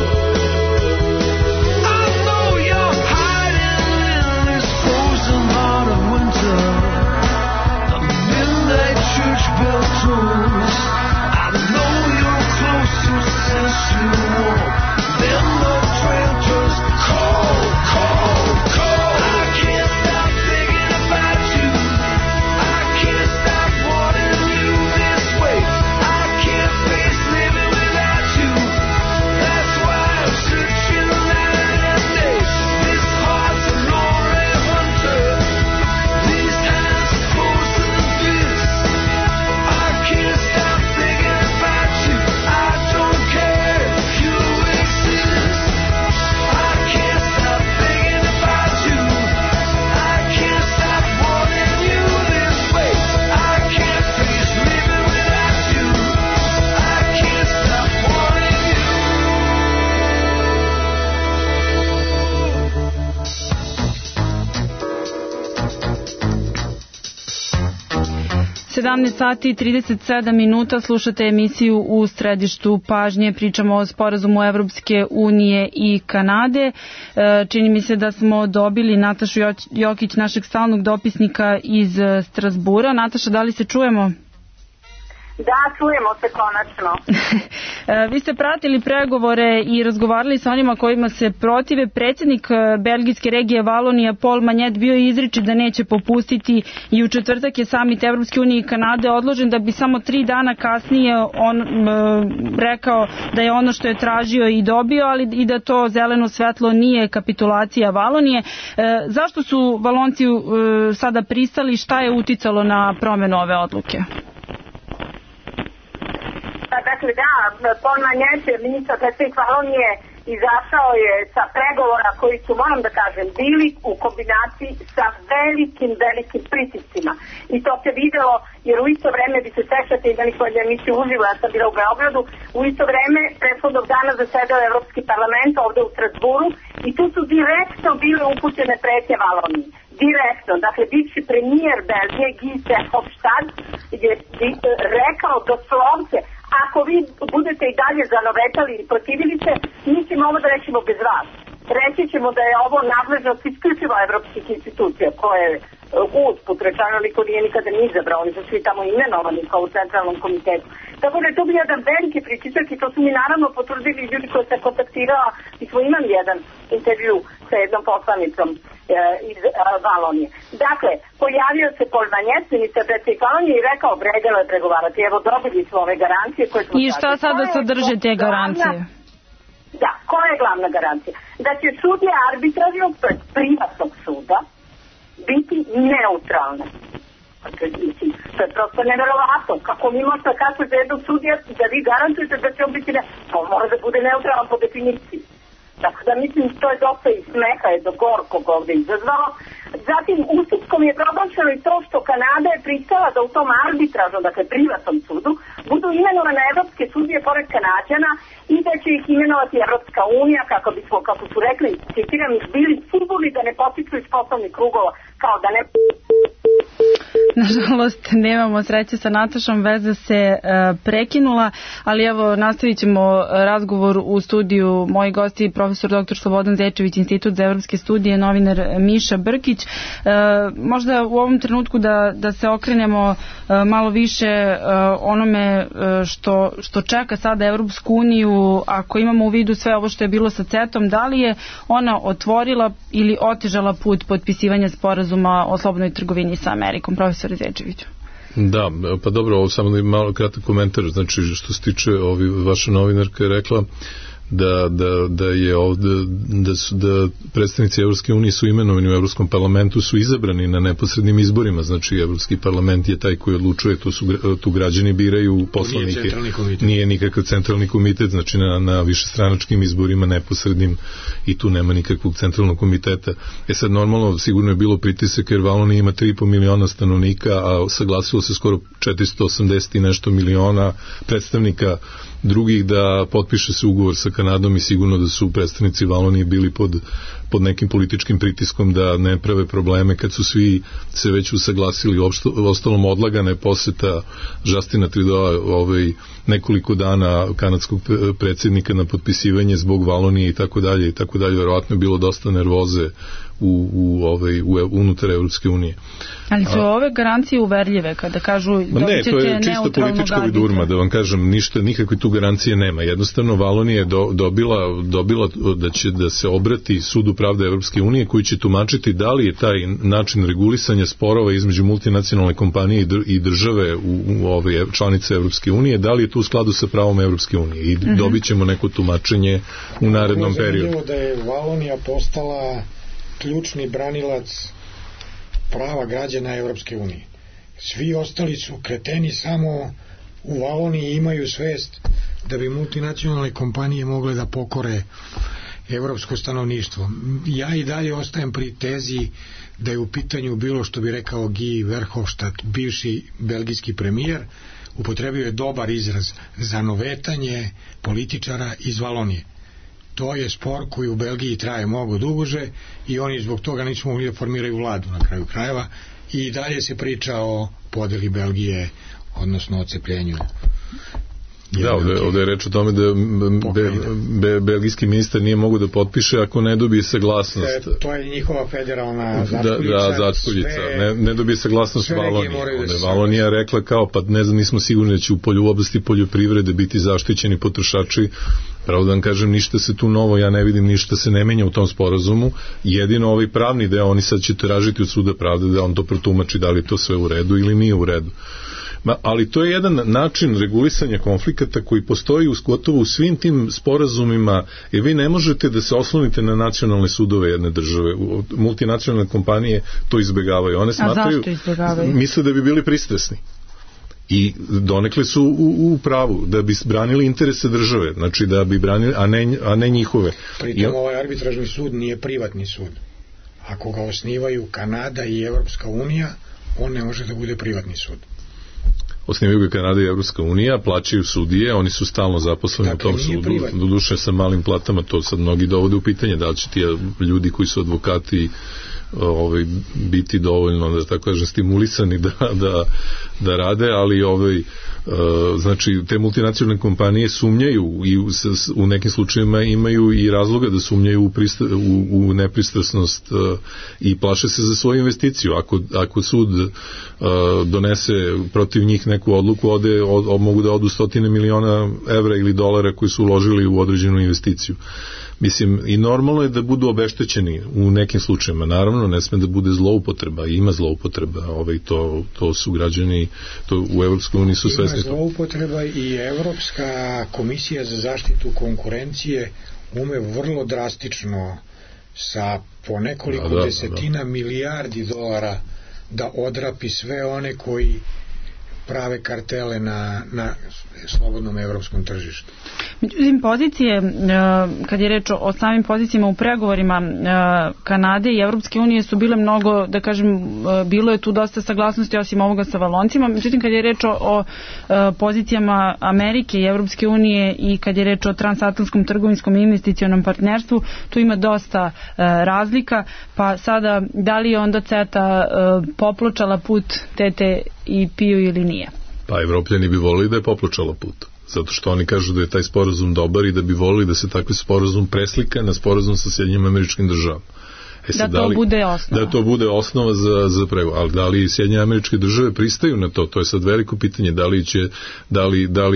I know you're hiding in this frozen heart of winter. The midnight church bell tolls. I know you're closer since you walk. Then the trail turns cold, cold, cold. I can't stop thinking about you. I can't stop wanting you this way. I can't face living without you. That's why I'm searching night and day. This heart's a lonely hunter. These hands are frozen fists. I can't stop thinking about you. I don't care if you exist. I can't stop thinking about you. I can't stop wanting you this way. I can't face living without you. I can't stop wanting you. 17 sati i 37 minuta, slušate emisiju U središtu pažnje. Pričamo o sporazumu Evropske unije i Kanade. Čini mi se da smo dobili Natašu Jokić, našeg stalnog dopisnika iz Strazbura. Nataša, da li se čujemo? Da, čujemo se konačno. Vi ste pratili pregovore i razgovarali sa onima kojima se protive. Predsjednik belgijske regije Valonija Paul Magnet bio je izričit da neće popustiti i u četvrtak je samit Evropske unije i Kanade odložen da bi samo 3 dana kasnije on rekao da je ono što je tražio i dobio, ali i da to zeleno svetlo nije kapitulacija Valonije. Zašto su Valonci sada pristali? Šta je uticalo na promjenu ove odluke? Dakle, da, Paul Magnet, ministar predsjednik Valonije, izašao je sa pregovora koji su, moram da kažem, bili u kombinaciji sa velikim pritiscima. I to se videlo, jer u isto vreme, vi se sećate, imali koju emisiju uživo, ja sam bila u Beogradu, u isto vreme prethodnog dana zasedao Evropski parlament ovde u Strasburu i tu su direktno bile upućene pretnje Valoniji. Direktno, dakle, bivši premijer Belgije, Guy Verhofstadt, je rekao doslovce, ako vi budete i dalje zanovetali i protivili se, mi ćemo ovo da rečimo bez vas. Reći ćemo da je ovo nadležnost isključivo evropskih institucija, koje usput rečano niko nije nikada ni izabrao, oni su svi tamo imenovani kao u centralnom komitetu. Tako da je to bio jedan veliki pritisak i to su mi naravno potvrdili ljudi koji se kontaktirala i smo imali jedan intervju sa jednom poslanicom iz Valonije. Dakle, pojavio se Paul Magnet, ministar predsjednik Valonije i rekao vredelo je pregovarati. Evo, dobili smo ove garancije koje smo... I šta sada sadrže te garancije? Da, koja je glavna garancija? Da će sudije arbitražnog privatnog suda biti neutralne. To je prosto neverovatno. Kako mi možete kako za jednog sudija da vi garantujete da će on biti to mora da bude neutralan po definiciji. Tako da mislim to je dosta i smeha je do gorkog ovde izazvalo. Zatim ustupkom je proglašeno i to što Kanada je pristala da u tom arbitražnom, dakle privatnom sudu, budu imenovane evropske sudije pored Kanađana i da će ih imenovati Evropska unija kako su rekli, citiram, ih bili sigurni da ne potiču iz poslovnih krugova, kao da ne... Nažalost, nemamo sreće sa Natašom, veza se prekinula, ali evo nastavit ćemo razgovor u studiju. Moji gosti, profesor dr. Slobodan Zečević, Institut za evropske studije, novinar Miša Brkić. Možda u ovom trenutku da se okrenemo malo više onome što čeka sada Evropsku uniju, ako imamo u vidu sve ovo što je bilo sa CETA-om, da li je ona otvorila ili otežala put potpisivanja sporazuma o slobodnoj trgovini sa Amerikom, profesor Zečeviću? Da, pa dobro, ovo samo malo kratak komentar, znači što se tiče vaša novinarka je rekla da je ovde da predstavnici Evropske unije su imenovani u Evropskom parlamentu, su izabrani na neposrednim izborima, znači Evropski parlament je taj koji odlučuje, tu građani biraju poslanike, nije nikakav centralni komitet, znači na višestranačkim izborima neposrednim i tu nema nikakvog centralnog komiteta. Sad normalno sigurno je bilo pritisak jer Valonija ima 3,5 miliona stanovnika, a saglasilo se skoro 480 i nešto miliona predstavnika drugih da potpiše se ugovor sa Kanadom i sigurno da su predstavnici Valonije bili pod nekim političkim pritiskom da ne prave probleme kad su svi se već usaglasili. Ostalom odlagana je poseta Justina Trudeau nekoliko dana kanadskog predsjednika na potpisivanje zbog Valonije i tako dalje. Verovatno je bilo dosta nervoze unutar Evropske unije. Ali su ove garancije uverljive kada kažu ne, to je čisto politička vidurma, da vam kažem, nikakve tu garancije nema. Jednostavno Valonija je dobila da se obrati Sudu pravde Evropske unije koji će tumačiti da li je taj način regulisanja sporova između multinacionalne kompanije i države u ove članice Evropske unije, da li je to u skladu sa pravom Evropske unije i dobit ćemo neko tumačenje u narednom periodu. Da je Valonija postala ključni branilac prava građana Evropske unije. Svi ostali su kreteni, samo u Valoniji imaju svest da bi multinacionalne kompanije mogle da pokore evropsko stanovništvo. Ja i dalje ostajem pri tezi da je u pitanju bilo što bi rekao Guy Verhofstadt, bivši belgijski premijer, upotrebio je dobar izraz, zanovetanje političara iz Valonije. To je spor koji u Belgiji traje mnogo duže i oni zbog toga nisu mogli da formiraju vladu na kraju krajeva i dalje se priča o podeli Belgije, odnosno o cepljenju. Da, ovde je reč o tome da belgijski ministar nije mogu da potpiše ako ne dobije saglasnost. To je njihova federalna začkoljica. Ne dobije saglasnost Valonije. Valonija je rekla kao, pa ne znam, nismo sigurni da će u oblasti poljoprivrede biti zaštićeni potrošači. Pravo da vam kažem, ništa se tu novo, ja ne vidim, ništa se ne menja u tom sporazumu. Jedino ovaj pravni deo, oni sad će tražiti od Suda pravde da on to protumači da li je to sve u redu ili nije u redu. Ali to je jedan način regulisanja konflikata koji postoji gotovo u svim tim sporazumima, jer vi ne možete da se oslonite na nacionalne sudove jedne države. Multinacionalne kompanije to izbegavaju. One smatraju, misle da bi bili pristrasni. I donekle su u pravu da bi branili interese države, znači da bi branili, a ne njihove. Pritom ovaj arbitražni sud nije privatni sud. Ako ga osnivaju Kanada i Evropska unija, on ne može da bude privatni sud. Osnivaju ga Kanada i Evropska unija, plaćaju sudije, oni su stalno zaposleni u tom sudu, doduše sa malim platama, to sad mnogi dovode u pitanje, da li će ti ljudi koji su advokati biti dovoljno, da tako kažem, stimulisani da rade, ali znači te multinacionalne kompanije sumnjaju i u nekim slučajevima imaju i razloga da sumnjaju u nepristrasnost i plaše se za svoju investiciju. Ako sud donese protiv njih neku odluku, mogu da odu 100 miliona evra ili dolara koji su uložili u određenu investiciju. Mislim, i normalno je da budu obeštećeni u nekim slučajima. Naravno, ne sme da bude zloupotreba. Ima zloupotreba. To su građani, to u Evropskoj uniji su svesni. Ima zloupotreba i Evropska komisija za zaštitu konkurencije ume vrlo drastično sa po nekoliko desetina milijardi dolara da odrapi sve one koji prave kartele na slobodnom evropskom tržištu. Međutim, pozicije, kad je reč o samim pozicijama u pregovorima Kanade i Evropske unije su bile mnogo, da kažem, bilo je tu dosta saglasnosti osim ovoga sa Valoncima. Međutim, kad je reč o pozicijama Amerike i Evropske unije i kad je reč o transatlantskom trgovinskom i investicionom partnerstvu, tu ima dosta razlika, pa sada da li je onda CETA popločala put TTIP-u ili nije? Pa Evropljani bi volili da je popločala put. Zato što oni kažu da je taj sporazum dobar i da bi volili da se takvi sporazum preslika na sporazum sa Sjedinjenim Američkim Državama. Bude osnova. Da to bude osnova za pregovor. Ali da li Sjedinjene Američke Države pristaju na to? To je sad veliko pitanje. Da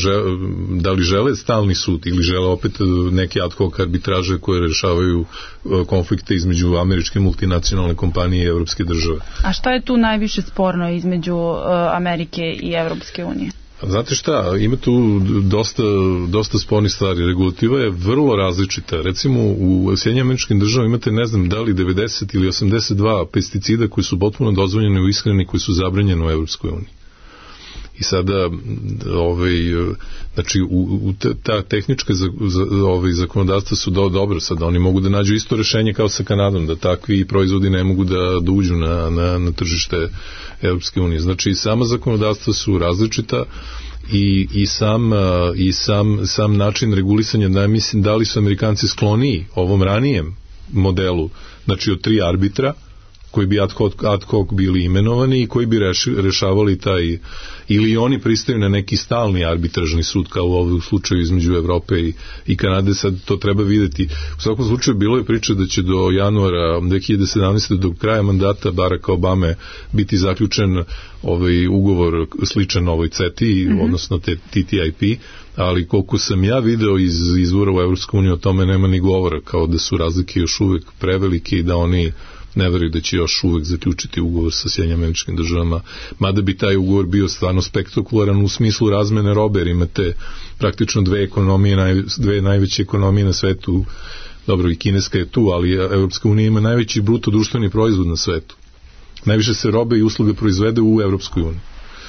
li žele stalni sud ili žele opet neke ad hoc arbitraže koje rešavaju konflikte između američke multinacionalne kompanije i Evropske države. A šta je tu najviše sporno između Amerike i Evropske unije? Znate šta, ima tu dosta spornih stvari. Regulativa je vrlo različita. Recimo u Sjedinjenim Američkim Državama imate, ne znam, da li 90 ili 82 pesticida koji su potpuno dozvoljeni u ishrani, koji su zabranjeni u Evropskoj uniji. I sada znači ta tehnička zakonodavstva su dobro, sada oni mogu da nađu isto rešenje kao sa Kanadom, da takvi proizvodi ne mogu da uđu na tržište Evropske unije. Znači sama zakonodavstva su različita i sam način regulisanja, da mislim da li su Amerikanci skloniji ovom ranijem modelu, znači od 3 arbitra koji bi ad hoc bili imenovani i koji bi rešavali taj, ili oni pristaju na neki stalni arbitražni sud kao u ovom slučaju između Evrope i Kanade. Sad to treba videti. U svakom slučaju bilo je priča da će do januara 2017. do kraja mandata Baracka Obame biti zaključen ugovor sličan ovoj CETI, odnosno TTIP, ali koliko sam ja video iz izvora u Evropskoj uniji, o tome nema ni govora, kao da su razlike još uvek prevelike i da oni ne veruju da će još uvek zaključiti ugovor sa Sjedinjenim Američkim Državama, mada bi taj ugovor bio stvarno spektakularan u smislu razmene robe, jer imate praktično dve najveće ekonomije na svetu, dobro i kineska je tu, ali Evropska unija ima najveći bruto društveni proizvod na svetu. Najviše se robe i usluge proizvede u Evropskoj uniji.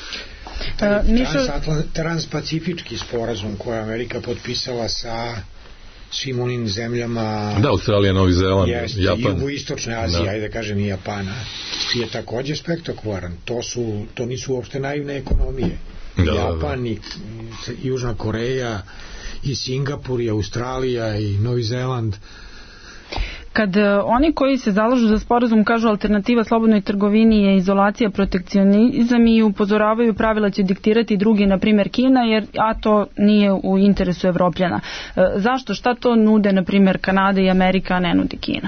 Transpacifički sporazum koji je Amerika potpisala sa svim onim zemljama, da, Australija, Novi Zeland, Japan, jugoistočne Azije, ajde kažem i Japana, je takođe spektakularan. To nisu uopšte naivne ekonomije. Japan i Južna Koreja i Singapur i Australija i Novi Zeland. Kad oni koji se zalažu za sporazum kažu alternativa slobodnoj trgovini je izolacija, protekcionizam i upozoravaju pravila će diktirati drugi, na primjer Kina, a to nije u interesu Evropljana. Zašto? Šta to nude, na primjer, Kanada i Amerika, a ne nudi Kina?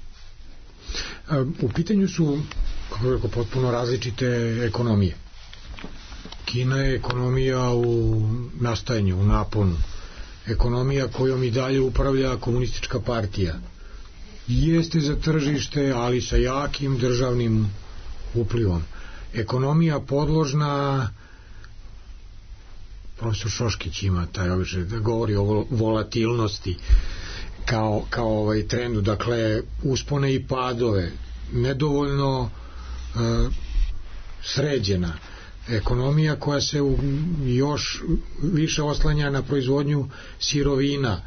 U pitanju su, kako rekao, potpuno različite ekonomije. Kina je ekonomija u nastajanju, u naponu. Ekonomija kojom i dalje upravlja komunistička partija. Jeste za tržište, ali sa jakim državnim uplivom. Ekonomija podložna, profesor Šoškić ima taj običaj da govori o volatilnosti kao trendu, dakle uspone i padove, nedovoljno sređena. Ekonomija koja se još više oslanja na proizvodnju sirovina,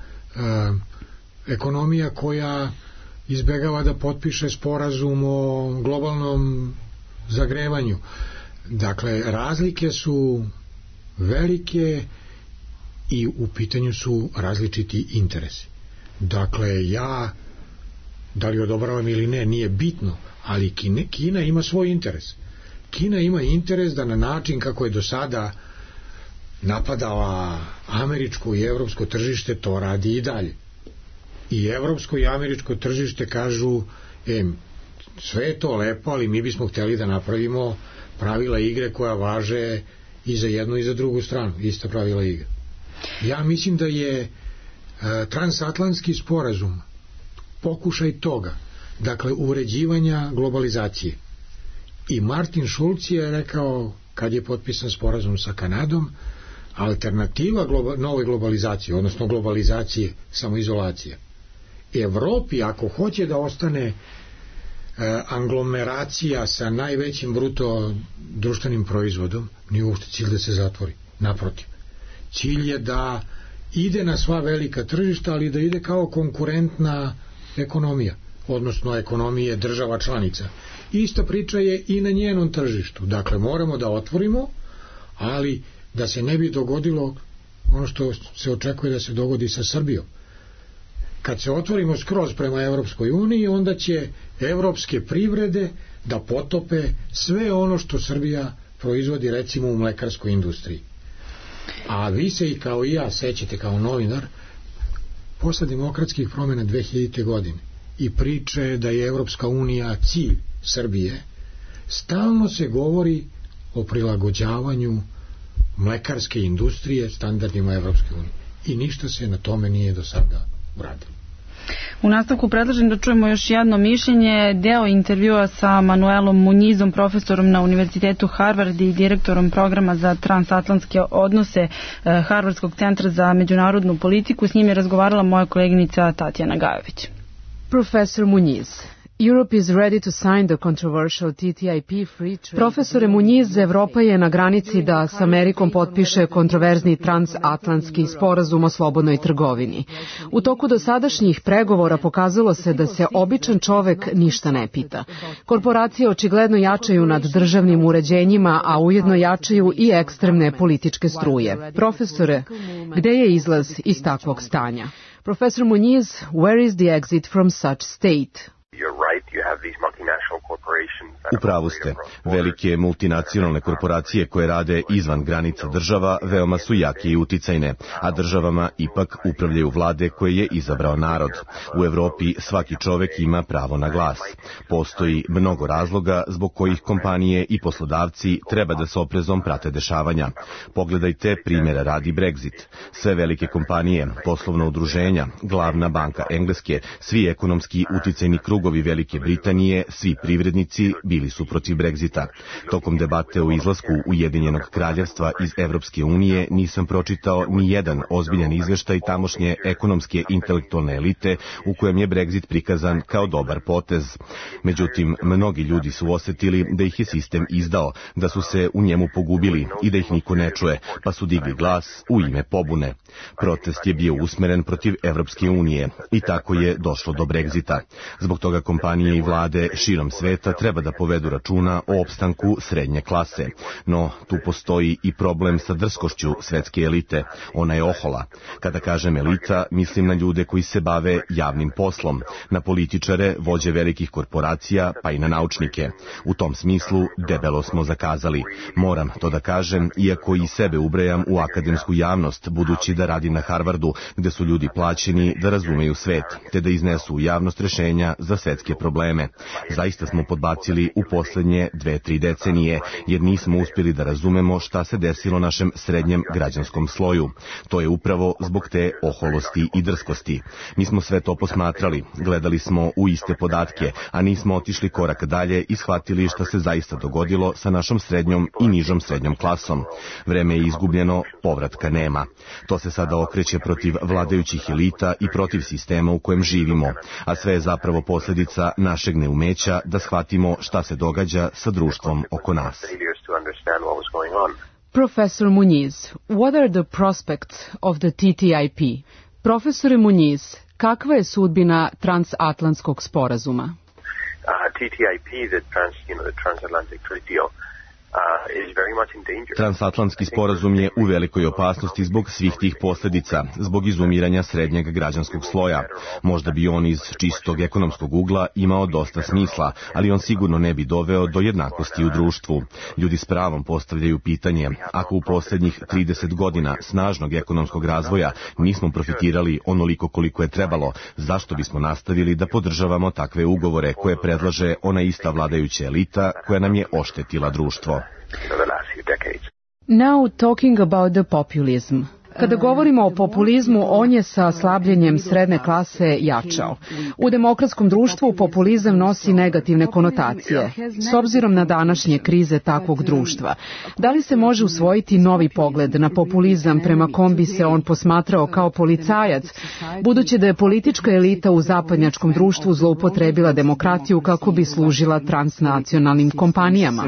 ekonomija koja izbegava da potpiše sporazum o globalnom zagrevanju. Dakle, razlike su velike i u pitanju su različiti interesi. Dakle, da li odobravam ili ne, nije bitno, ali Kina ima svoj interes. Kina ima interes da na način kako je do sada napadala američko i evropsko tržište, to radi i dalje. I evropsko i američko tržište kažu, sve je to lepo, ali mi bismo hteli da napravimo pravila igre koja važe i za jednu i za drugu stranu, ista pravila igre. Ja mislim da je transatlantski sporazum pokušaj toga, dakle uređivanja globalizacije. I Martin Schulz je rekao, kad je potpisan sporazum sa Kanadom, alternativa nove globalizacije, odnosno globalizacije, samoizolacija. Evropi, ako hoće da ostane anglomeracija sa najvećim bruto društvenim proizvodom, nije uopšte cilj da se zatvori. Naprotiv. Cilj je da ide na sva velika tržišta, ali da ide kao konkurentna ekonomija, odnosno ekonomije država članica. Ista priča je i na njenom tržištu. Dakle, moramo da otvorimo, ali da se ne bi dogodilo ono što se očekuje da se dogodi sa Srbijom. Kad se otvorimo skroz prema Evropskoj uniji, onda će evropske privrede da potope sve ono što Srbija proizvodi, recimo u mlekarskoj industriji. A vi se i kao i ja sećate kao novinar posle demokratskih promjena 2000. godine i priče da je Evropska unija cilj Srbije, stalno se govori o prilagođavanju mlekarske industrije standardima Evropske unije. I ništa se na tome nije do sada uradilo. U nastavku predlažem da čujemo još jedno mišljenje, deo intervjua sa Manuelom Munjizom, profesorom na Univerzitetu Harvard i direktorom programa za transatlantske odnose Harvardskog centra za međunarodnu politiku. S njim je razgovarala moja koleginica Tatjana Gajović. Profesor Munjiz, Europe is ready to sign the controversial TTIP free trade. Profesore Munjiz, Evropa je na granici da s Amerikom potpiše kontroverzni transatlantski sporazum o slobodnoj trgovini. U toku dosadašnjih pregovora pokazalo se da se običan čovek ništa ne pita. Korporacije očigledno jačaju nad državnim uređenjima, a ujedno jačaju i ekstremne političke struje. Profesore, gde je izlaz iz takvog stanja? Profesor Munjiz, where is the exit from such state? U pravu ste. Velike multinacionalne korporacije koje rade izvan granica država veoma su jake i uticajne, a državama ipak upravljaju vlade koje je izabrao narod. U Evropi svaki čovek ima pravo na glas. Postoji mnogo razloga zbog kojih kompanije i poslodavci treba da s oprezom prate dešavanja. Pogledajte primjera radi Brexit. Sve velike kompanije, poslovna udruženja, glavna banka Engleske, svi ekonomski uticajni krugovi Velike Britanije, svi privrednici bili su protiv Brexita. Tokom debate o izlasku Ujedinjenog kraljevstva iz Evropske unije nisam pročitao ni jedan ozbiljan izveštaj tamošnje ekonomske intelektualne elite u kojem je Brexit prikazan kao dobar potez. Međutim, mnogi ljudi su osetili da ih je sistem izdao, da su se u njemu pogubili i da ih niko ne čuje, pa su digli glas u ime pobune. Protest je bio usmeren protiv Evropske unije i tako je došlo do Brexita. Zbog toga kompanije i vlade širom sveta treba da povedu računa o opstanku srednje klase. No, tu postoji i problem sa drskošću svetske elite. Ona je ohola. Kada kažem elita, mislim na ljude koji se bave javnim poslom, na političare, vođe velikih korporacija, pa i na naučnike. U tom smislu debelo smo zakazali. Moram to da kažem, iako i sebe ubrajam u akademsku javnost, budući da radim na Harvardu, gde su ljudi plaćeni da razumeju svet, te da iznesu u javnost rešenja za svetske probleme. Zaista smo podbacili u poslednje 2-3 decenije, jer nismo uspjeli da razumemo šta se desilo našem srednjem građanskom sloju. To je upravo zbog te oholosti i drskosti. Mi smo sve to posmatrali, gledali smo u iste podatke, a nismo otišli korak dalje i shvatili šta se zaista dogodilo sa našom srednjom i nižom srednjom klasom. Vreme je izgubljeno, povratka nema. To se sada okreće protiv vladajućih elita i protiv sistema u kojem živimo, a sve je zapravo posljedica našeg neumeća da shvatimo šta se događa sa društvom oko nas. Profesor Munjiz, what are the prospects of the TTIP? Profesore Munjiz, kakva je sudbina transatlantskog sporazuma? TTIP, the transatlantic trade deal, Transatlantski sporazum je u velikoj opasnosti zbog svih tih posljedica, zbog izumiranja srednjeg građanskog sloja. Možda bi on iz čistog ekonomskog ugla imao dosta smisla, ali on sigurno ne bi doveo do jednakosti u društvu. Ljudi s pravom postavljaju pitanje, ako u posljednjih 30 godina snažnog ekonomskog razvoja nismo profitirali onoliko koliko je trebalo, zašto bismo nastavili da podržavamo takve ugovore koje predlaže ona ista vladajuća elita koja nam je oštetila društvo? Now talking about the populism. Kada govorimo o populizmu, on je sa slabljenjem srednje klase jačao. U demokratskom društvu populizam nosi negativne konotacije. S obzirom na današnje krize takvog društva, da li se može usvojiti novi pogled na populizam prema kom bi se on posmatrao kao policajac, budući da je politička elita u zapadnjačkom društvu zloupotrebila demokratiju kako bi služila transnacionalnim kompanijama?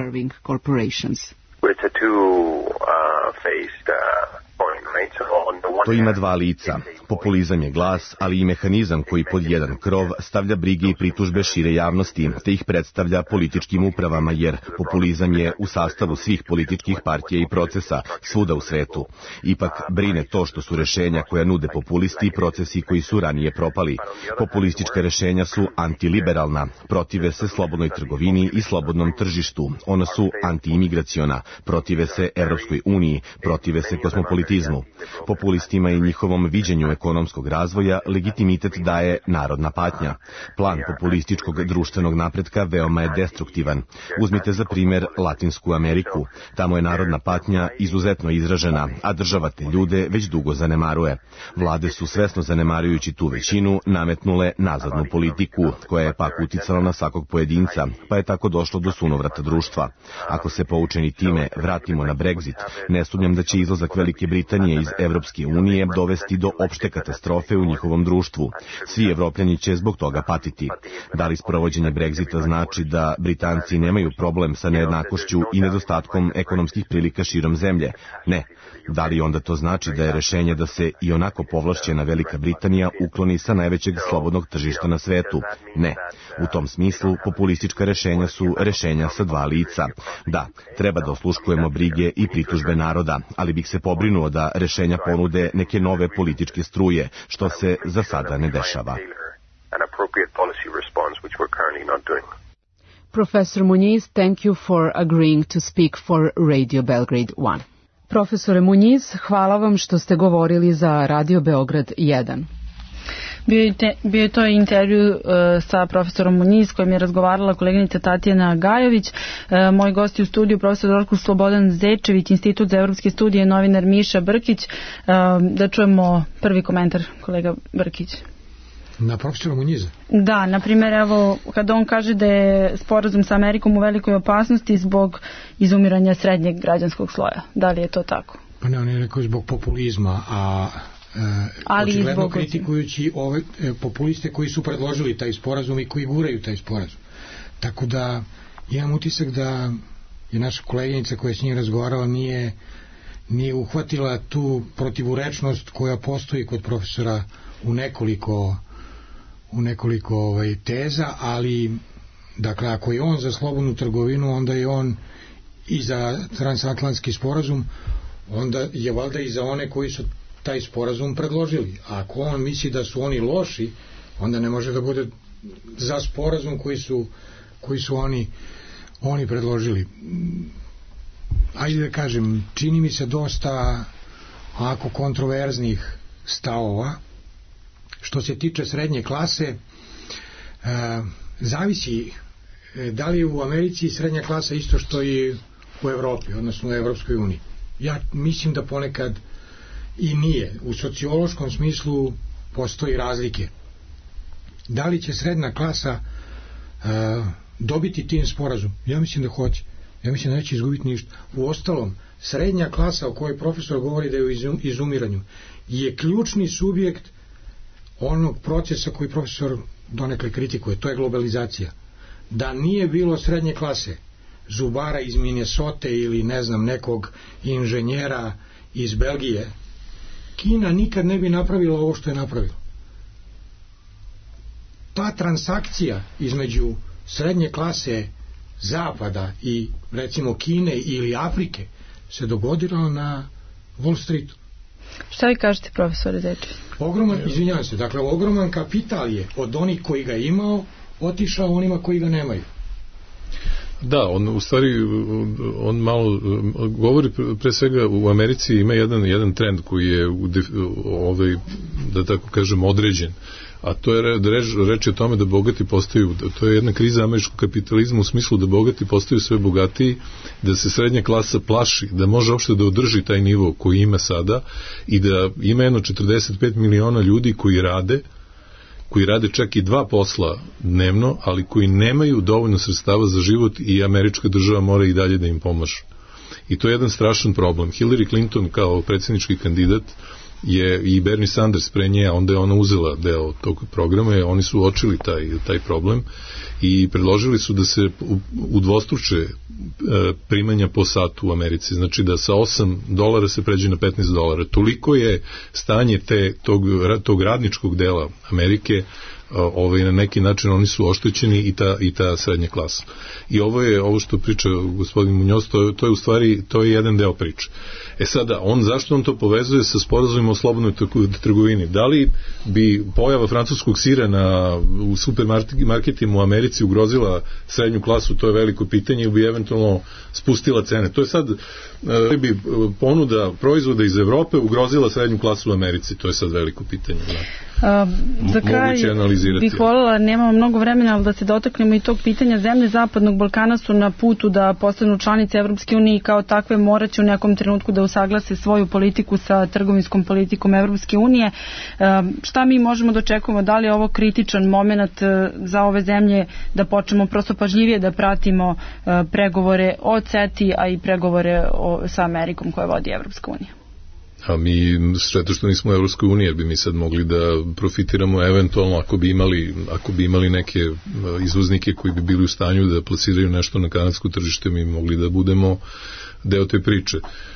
To ima dva lica. Populizam je glas, ali i mehanizam koji pod jedan krov stavlja brige i pritužbe šire javnosti, te ih predstavlja političkim upravama, jer populizam je u sastavu svih političkih partija i procesa svuda u svetu. Ipak brine to što su rešenja koja nude populisti i procesi koji su ranije propali. Populistička rešenja su antiliberalna, protive se slobodnoj trgovini i slobodnom tržištu. Ona su antiimigraciona, protive se Evropskoj uniji, protive se kosmopolitizmu. Populistima i njihovom viđenju ekonomskog razvoja legitimitet daje narodna patnja. Plan populističkog društvenog napretka veoma je destruktivan. Uzmite za primjer Latinsku Ameriku. Tamo je narodna patnja izuzetno izražena, a država te ljude već dugo zanemaruje. Vlade su svesno zanemarujući tu većinu nametnule nazadnu politiku, koja je pak uticala na svakog pojedinca, pa je tako došlo do sunovrata društva. Ako se poučeni time vratimo na Brexit, ne sumnjam da će izlazak Velike Britanije iz Evropske unije dovesti do opšte katastrofe u njihovom društvu. Svi Evropljani će zbog toga patiti. Da li sprovođenje Brexita znači da Britanci nemaju problem sa nejednakošću i nedostatkom ekonomskih prilika širom zemlje? Ne. Da li onda to znači da je rešenje da se i onako povlašćena Velika Britanija ukloni sa najvećeg slobodnog tržišta na svetu? Ne. U tom smislu populistička rešenja su rešenja sa dva lica. Da, treba da osluškujemo brige i pritužbe naroda, ali bih se pobrinuo da rešenja ponude neke nove političke struje, što se za sada ne dešava. Professor Muniz, thank you for agreeing to speak for Radio Belgrade 1. Profesore Muniz, hvala vam što ste govorili za Radio Beograd 1. Bio je to intervju sa profesorom Muniz kojim je razgovarala koleginica Tatjana Gajović. Moj gosti u studiju profesor Dorko Slobodan Zečević, Institut za evropske studije, novinar Miša Brkić. Da čujemo prvi komentar, kolega Brkić. Na profesora Muniza? Da, na primjer, evo, kada on kaže da je sporazum sa Amerikom u velikoj opasnosti zbog izumiranja srednjeg građanskog sloja. Da li je to tako? Pa ne, on je rekao zbog populizma, a očigledno kritikujući ove populiste koji su predložili taj sporazum i koji guraju taj sporazum. Tako da imam utisak da je naša koleginica koja je s njim razgovarala nije uhvatila tu protivurečnost koja postoji kod profesora u nekoliko teza, ali dakle ako je on za slobodnu trgovinu, onda je on i za transatlantski sporazum, onda je valjda i za one koji su taj sporazum predložili. A ako on misli da su oni loši, onda ne može da bude za sporazum koji su oni predložili. Ajde da kažem, čini mi se dosta ako kontroverznih stavova. Što se tiče srednje klase, zavisi da li je u Americi srednja klasa isto što i u Evropi, odnosno u Evropskoj uniji. Ja mislim da ponekad i nije. U sociološkom smislu postoji razlike. Da li će srednja klasa dobiti tim sporazum? Ja mislim da hoće. Ja mislim da neće izgubiti ništa. Uostalom, srednja klasa o kojoj profesor govori da je u izumiranju je ključni subjekt onog procesa koji profesor donekle kritikuje, to je globalizacija. Da nije bilo srednje klase, zubara iz Minnesota ili ne znam nekog inženjera iz Belgije, Kina nikad ne bi napravila ovo što je napravila. Ta transakcija između srednje klase Zapada i recimo Kine ili Afrike se dogodila na Wall Streetu. Šta vi kažete, profesore Zečević? Ogroman kapital je od onih koji ga imao otišao onima koji ga nemaju. Da, on u stvari on malo govori pre svega u Americi ima jedan trend koji je da tako kažem određen, a to je reč o tome da bogati postaju, to je jedna kriza američkog kapitalizma u smislu da bogati postaju sve bogatiji, da se srednja klasa plaši da može uopšte da održi taj nivo koji ima sada i da ima jedno 45 miliona ljudi koji rade čak i 2 posla dnevno, ali koji nemaju dovoljno sredstava za život i američka država mora i dalje da im pomaže. I to je jedan strašan problem. Hillary Clinton kao predsjednički kandidat je i Bernie Sanders pre nje, onda je ona uzela deo tog programa i oni su uočili taj problem i predložili su da se udvostruče primanja po satu u Americi, znači da sa $8 se pređe na $15. Toliko je stanje tog radničkog dela Amerike na neki način oni su oštećeni i ta srednja klasa. I ovo što priča gospodin Munjoz, to je u stvari, to je jedan deo priče. Sada, zašto on to povezuje sa sporazumima o slobodnoj trgovini? Da li bi pojava francuskog sira u supermarketima u Americi ugrozila srednju klasu? To je veliko pitanje, ili bi eventualno spustila cene. To je sad, bi ponuda proizvoda iz Evrope ugrozila srednju klasu u Americi? To je sad veliko pitanje. Za kraj bih voljela, nemamo mnogo vremena, ali da se dotaknemo i tog pitanja. Zemlje Zapadnog Balkana su na putu da postanu članice Evropske unije i kao takve morat će u nekom trenutku da usaglase svoju politiku sa trgovinskom politikom Evropske unije. Šta mi možemo da očekujemo? Da li je ovo kritičan moment za ove zemlje da počnemo prosto pažljivije da pratimo pregovore o CETI, a i pregovore sa Amerikom koje vodi Evropska unija? A mi, šteta što nismo u Evropskoj uniji, jer bi mi sad mogli da profitiramo eventualno ako bi imali neke izvoznike koji bi bili u stanju da plasiraju nešto na kanadsko tržište, mi mogli da budemo deo te priče.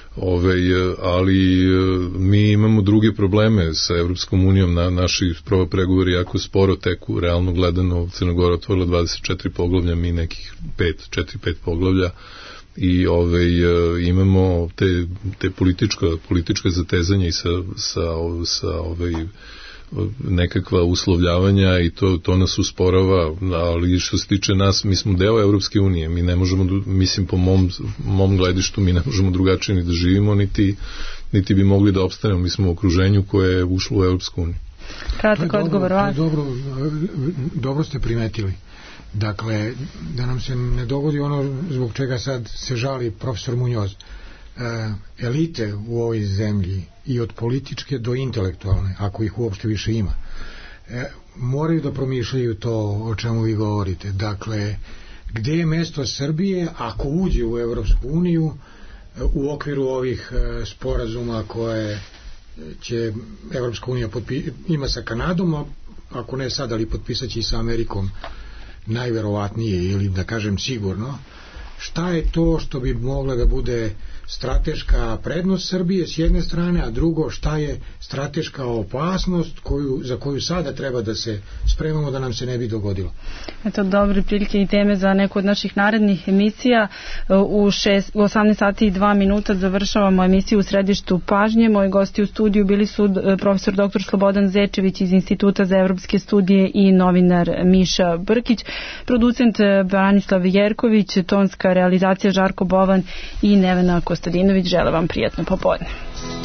Ali mi imamo druge probleme sa Evropskom unijom, naši pregovori jako sporo teku, realno gledano Crna Gora otvorila 24 poglavlja, mi nekih 4-5 poglavlja, i imamo te politička zatezanja i sa nekakva uslovljavanja, i to nas usporava, ali što se tiče nas, mi smo deo Evropske unije, mi ne možemo, mislim po mom gledištu, mi ne možemo drugačije ni da živimo, niti bi mogli da opstanemo, mi smo u okruženju koje je ušlo u Evropsku uniju. Kratak odgovor vas. Dobro ste primetili. Dakle, da nam se ne dogodi ono zbog čega sad se žali profesor Munjoz. Elite u ovoj zemlji, i od političke do intelektualne, ako ih uopšte više ima, moraju da promišljaju to o čemu vi govorite. Dakle, gde je mesto Srbije ako uđe u Evropsku uniju u okviru ovih sporazuma koje će Evropska unija ima sa Kanadom, ako ne sad, ali potpisat će i sa Amerikom najverovatnije, ili da kažem sigurno. Šta je to što bi mogla da bude strateška prednost Srbije s jedne strane, a drugo, šta je strateška opasnost za koju sada treba da se spremamo da nam se ne bi dogodilo? Eto, dobre prilike i teme za neku od naših narednih emisija. U 18 sati i 2 minuta završavamo emisiju U središtu pažnje. Moji gosti u studiju bili su profesor dr. Slobodan Zečević iz Instituta za evropske studije i novinar Miša Brkić, producent Branislav Jerković, tonska realizacija Žarko Bovan i Nevena Kostadinović. Žele vam prijatno popodne.